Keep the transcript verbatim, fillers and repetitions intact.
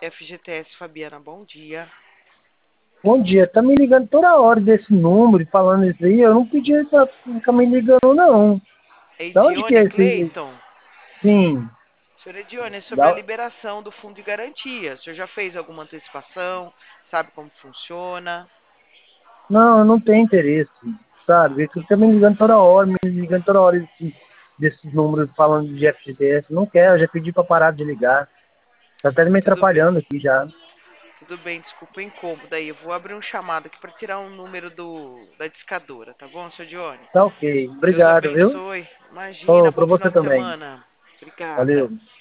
F G T S Fabiana, bom dia. Bom dia, tá me ligando toda hora desse número, falando isso aí, eu não podia estar ficar me ligando, não. Da onde que Edione é esse? Cleiton. Sim. Senhor Edione, é sobre a Da... liberação do fundo de garantia. O senhor já fez alguma antecipação? Sabe como funciona? Não, eu não tenho interesse, sabe? Ele fica me ligando toda hora, me ligando toda hora desse, desses números falando de F G T S. Não quero, eu já pedi pra parar de ligar. Tá até me Tudo bem. atrapalhando aqui já. Tudo bem, desculpa o incômodo aí. Eu vou abrir um chamado aqui para tirar um número do da discadora, tá bom, senhor Edione? Tá ok. Deus Obrigado, viu? abençoe. Imagina, Ô, bom pra final você de também. semana. Obrigada. Valeu.